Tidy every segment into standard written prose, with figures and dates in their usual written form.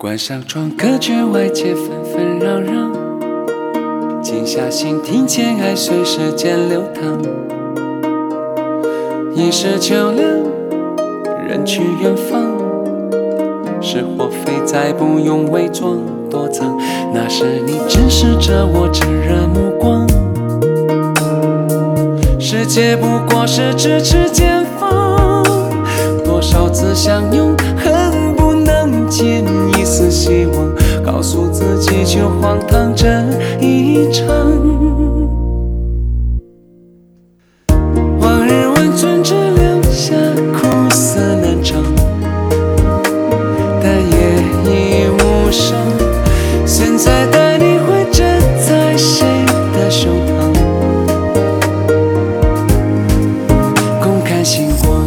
关上窗，隔绝外界纷纷扰扰，静下心，听见爱随时间流淌。已是秋凉，人去远方，是或非，再不用伪装躲藏。那时你直视着我炙热目光，世界不过是咫尺间缝，多少次相拥，恨不能见一丝希望，告诉自己就荒唐这一场。往日温存只留下苦涩难长，但也已无伤。现在的你会枕在谁的胸膛，共看星光。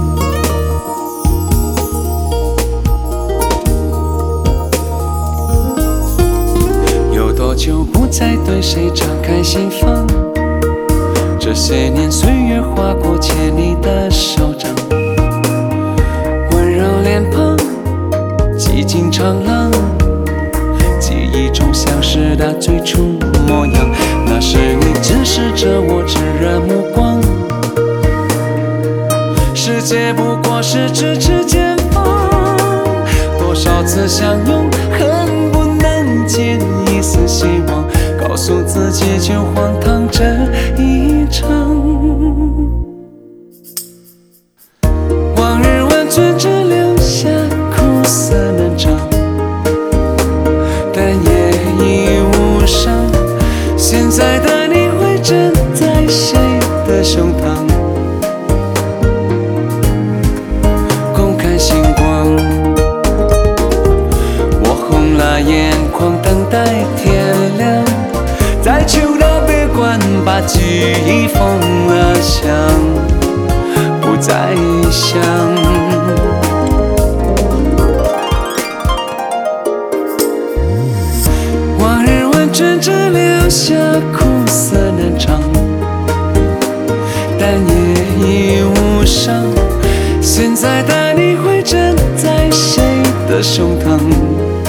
有多久不再对谁敞开心房？这些年岁月划过牵你的手掌，温柔脸庞，几经长浪，记忆中消失的最初模样。那时你直视着我炙热目光，世界不过是咫尺间缝，多少次相拥，恨不能见一丝希望，告诉自己就荒唐这一场。往日温存只留下苦涩难长，但也已无伤。现在的你会枕在谁的胸膛，共看星光。我红了眼眶，等待天亮，在秋到别关，把记忆封了箱，不再想。往日温存只留下苦涩难长，但也已无伤。现在的你会枕在谁的胸膛，